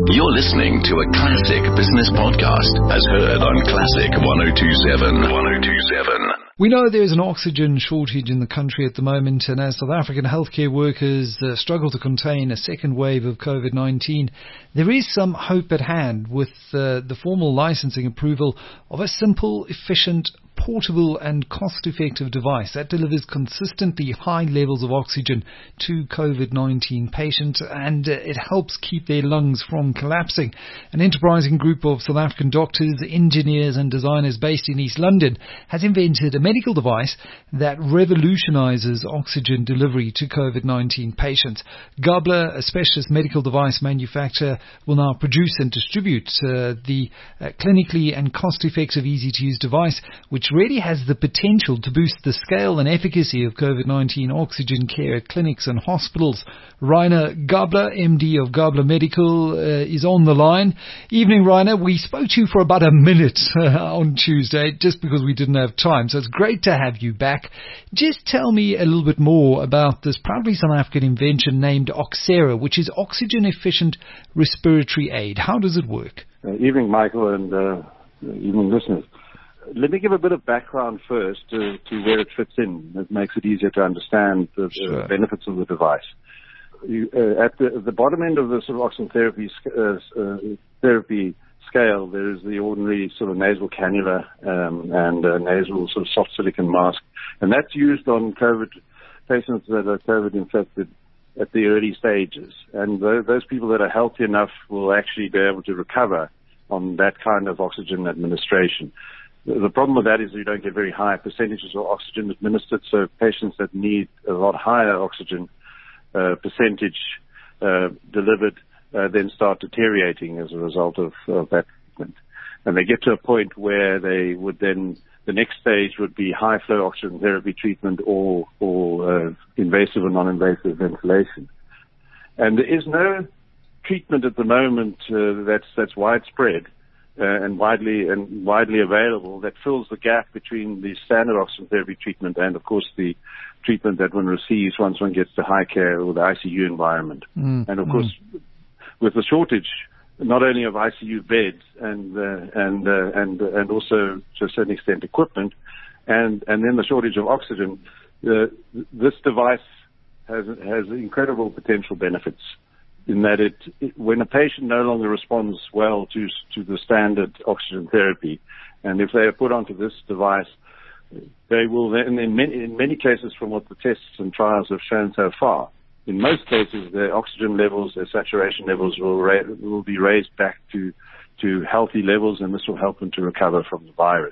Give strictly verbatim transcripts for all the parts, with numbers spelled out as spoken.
You're listening to a classic business podcast as heard on Classic one oh two seven. one oh two seven. We know there's an oxygen shortage in the country at the moment, and as South African healthcare workers uh, struggle to contain a second wave of COVID nineteen, there is some hope at hand with uh, the formal licensing approval of a simple, efficient, portable and cost-effective device that delivers consistently high levels of oxygen to COVID nineteen patients, and uh, it helps keep their lungs from collapsing. An enterprising group of South African doctors, engineers and designers based in East London has invented a medical device that revolutionizes oxygen delivery to COVID nineteen patients. Gabler, a specialist medical device manufacturer, will now produce and distribute uh, the uh, clinically and cost-effective, easy-to-use device, which really has the potential to boost the scale and efficacy of COVID nineteen oxygen care at clinics and hospitals. Rainer Gabler, M D of Gabler Medical, uh, is on the line. Evening, Rainer. We spoke to you for about a minute uh, on Tuesday, just because we didn't have time, so it's great to have you back. Just tell me a little bit more about this proudly South African invention named Oxera, which is oxygen-efficient respiratory aid. How does it work? Uh, evening, Michael, and uh, evening, listeners. Let me give a bit of background first to, to where it fits in. It makes it easier to understand the, sure. the benefits of the device. You, uh, at the, the bottom end of the sort of oxygen therapy, uh, uh, therapy scale, there is the ordinary sort of nasal cannula um, and uh, nasal sort of soft silicone mask, and that's used on COVID patients that are COVID infected at the early stages. And th- those people that are healthy enough will actually be able to recover on that kind of oxygen administration. The problem with that is you don't get very high percentages of oxygen administered, so patients that need a lot higher oxygen uh, percentage uh, delivered uh, then start deteriorating as a result of, of that treatment. And they get to a point where they would then, the next stage would be high flow oxygen therapy treatment or, or uh, invasive or non-invasive ventilation. And there is no treatment at the moment uh, that's, that's widespread Uh, and widely and widely available that fills the gap between the standard oxygen therapy treatment and, of course, the treatment that one receives once one gets to high care or the I C U environment. Mm, and, of mm. course, with the shortage not only of I C U beds and uh, and uh, and and also to a certain extent equipment, and and then the shortage of oxygen, uh, this device has has incredible potential benefits. In that it, it, when a patient no longer responds well to to the standard oxygen therapy, and if they are put onto this device, they will then, in many, in many cases, from what the tests and trials have shown so far, in most cases, their oxygen levels, their saturation levels will ra- will be raised back to to healthy levels, and this will help them to recover from the virus.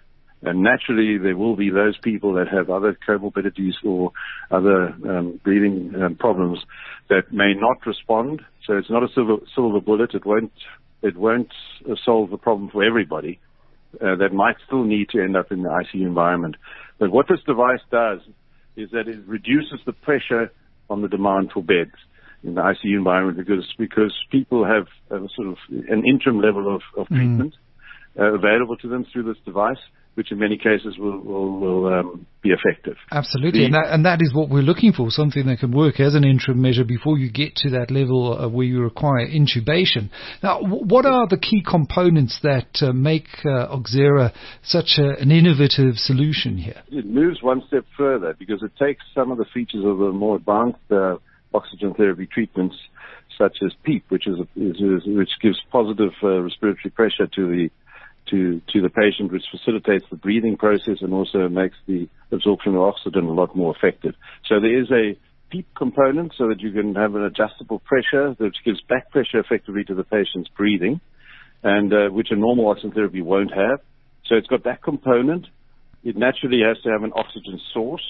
And naturally, there will be those people that have other comorbidities or other um, breathing um, problems that may not respond. So it's not a silver, silver bullet. It won't it won't uh, solve the problem for everybody. Uh, that might still need to end up in the I C U environment. But what this device does is that it reduces the pressure on the demand for beds in the I C U environment because because people have a sort of an interim level of, of treatment mm. uh, available to them through this device, which in many cases will, will, will um, be effective. Absolutely, the, and, that, and that is what we're looking for, something that can work as an interim measure before you get to that level uh, where you require intubation. Now, w- what are the key components that uh, make uh, Oxera such a, an innovative solution here? It moves one step further because it takes some of the features of the more advanced uh, oxygen therapy treatments, such as PEEP, which is, a, is, is which gives positive uh, respiratory pressure to the to to the patient, which facilitates the breathing process and also makes the absorption of oxygen a lot more effective. So there is a PEEP component so that you can have an adjustable pressure that gives back pressure effectively to the patient's breathing, and uh, which a normal oxygen therapy won't have. So it's got that component. It naturally has to have an oxygen source,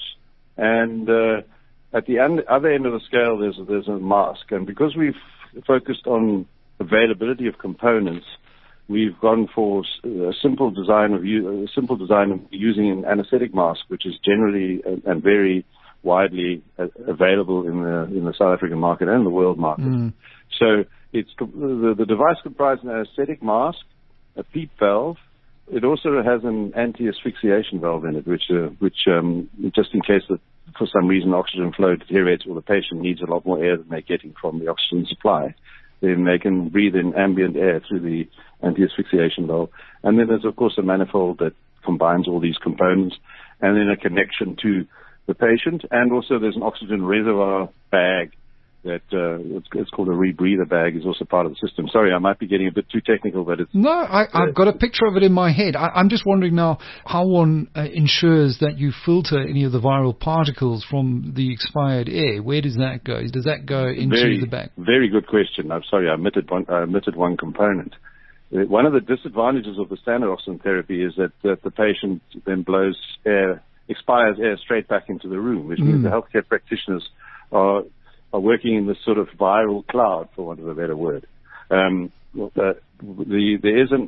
and uh, at the un- other end of the scale, there's there's a mask. And because we've focused on availability of components, we've gone for a simple design of u- a simple design of using an anesthetic mask, which is generally and very widely available in the in the South African market and the world market. Mm. So it's the, the device comprises an anesthetic mask, a PEEP valve. It also has an anti-asphyxiation valve in it, which uh, which um, just in case that for some reason oxygen flow deteriorates or the patient needs a lot more air than they're getting from the oxygen supply, then they can breathe in ambient air through the anti-asphyxiation valve. And then there's, of course, a manifold that combines all these components, and then a connection to the patient. And also there's an oxygen reservoir bag that uh, it's, it's called a rebreather bag, is also part of the system. Sorry, I might be getting a bit too technical, but it's... No, I, I've got a picture of it in my head. I, I'm just wondering now how one uh, ensures that you filter any of the viral particles from the expired air. Where does that go? Does that go into very, the bag? Very good question. I'm sorry, I omitted one, I omitted one component. Uh, One of the disadvantages of the standard oxygen therapy is that, that the patient then blows air, expires air straight back into the room, which means Mm. the healthcare practitioners are are working in this sort of viral cloud, for want of a better word. Um, the, the, there is an,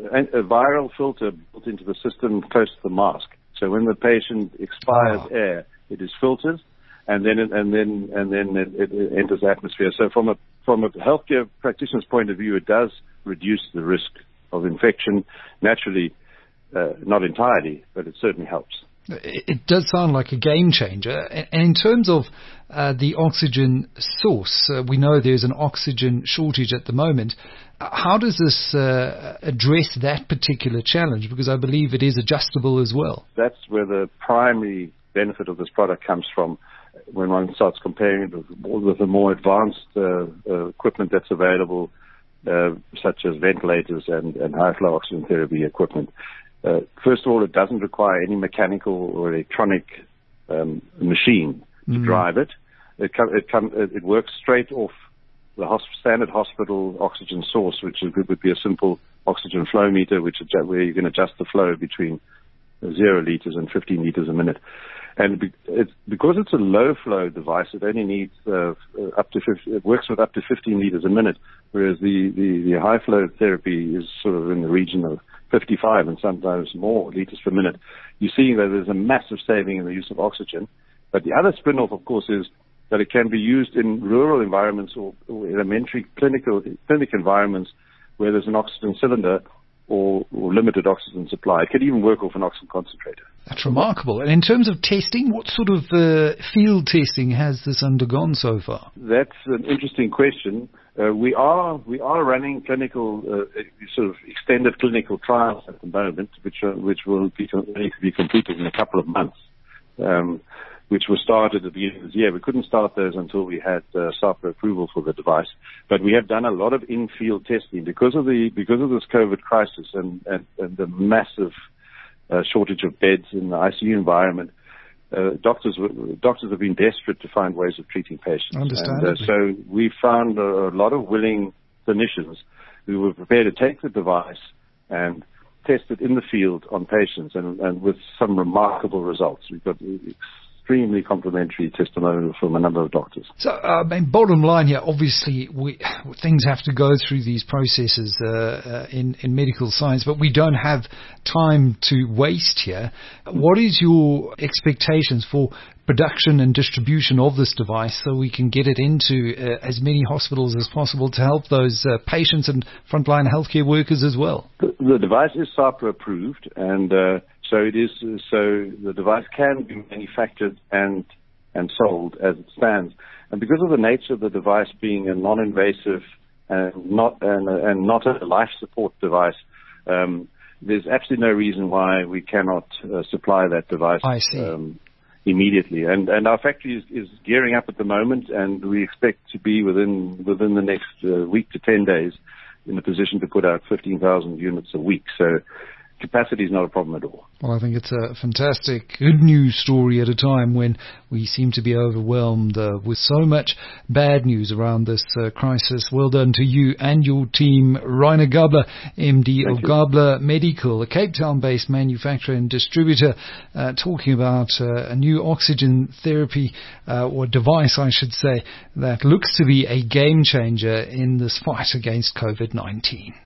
a viral filter built into the system close to the mask. So when the patient expires Oh. air, it is filtered, and then it, and then and then it, it enters the atmosphere. So from a from a healthcare practitioner's point of view, it does reduce the risk of infection. Naturally, uh, not entirely, but it certainly helps. It, it does sound like a game changer. And in terms of uh, the oxygen source, uh, we know there's an oxygen shortage at the moment. Uh, How does this uh, address that particular challenge? Because I believe it is adjustable as well. That's where the primary benefit of this product comes from. When one starts comparing it with, with the more advanced uh, uh, equipment that's available, uh, such as ventilators and, and high-flow oxygen therapy equipment. Uh, first of all, it doesn't require any mechanical or electronic um, machine to Mm. drive it. It, com- it, com- it works straight off the hosp- standard hospital oxygen source, which is, would be a simple oxygen flow meter, which adju- where you can adjust the flow between zero liters and fifteen liters a minute. And be- it's, because it's a low flow device, it only needs uh, up to fifty, it works with up to fifteen liters a minute, whereas the, the, the high flow therapy is sort of in the region of fifty-five and sometimes more liters per minute. You're seeing that there's a massive saving in the use of oxygen. But the other spin-off, of course, is that it can be used in rural environments or, or elementary clinical clinic environments where there's an oxygen cylinder or, or limited oxygen supply. It could even work off an oxygen concentrator. That's remarkable. And in terms of testing, what sort of uh, field testing has this undergone so far? That's an interesting question. Uh, we are we are running clinical uh, sort of extended clinical trials at the moment, which are, which will be need to be completed in a couple of months. Um, which were started at the beginning of this year. We couldn't start those until we had uh, SAHPRA approval for the device, but we have done a lot of in-field testing because of the because of this COVID crisis and, and, and the massive uh, shortage of beds in the I C U environment. Uh, doctors doctors have been desperate to find ways of treating patients. Understandably. And, uh, so we found a, a lot of willing clinicians who were prepared to take the device and test it in the field on patients, and, and with some remarkable results. We've got extremely complimentary testimonial from a number of doctors. So, uh, I mean, bottom line here, obviously, we, things have to go through these processes uh, uh, in, in medical science, but we don't have time to waste here. What is your expectations for production and distribution of this device so we can get it into uh, as many hospitals as possible to help those uh, patients and frontline healthcare workers as well? The, the device is SAHPRA approved, and uh, so it is. So the device can be manufactured and and sold as it stands. And because of the nature of the device being a non-invasive and not and, and not a life support device, um, there's absolutely no reason why we cannot uh, supply that device. I see. Um, immediately. And and our factory is, is gearing up at the moment, and we expect to be within within the next uh, week to ten days in a position to put out fifteen thousand units a week. So capacity is not a problem at all. Well, I think it's a fantastic, good news story at a time when we seem to be overwhelmed uh, with so much bad news around this uh, crisis. Well done to you and your team. Reiner Gabler, M D Thank of you. Gabler Medical, a Cape Town-based manufacturer and distributor, uh, talking about uh, a new oxygen therapy, uh, or device, I should say, that looks to be a game changer in this fight against COVID nineteen.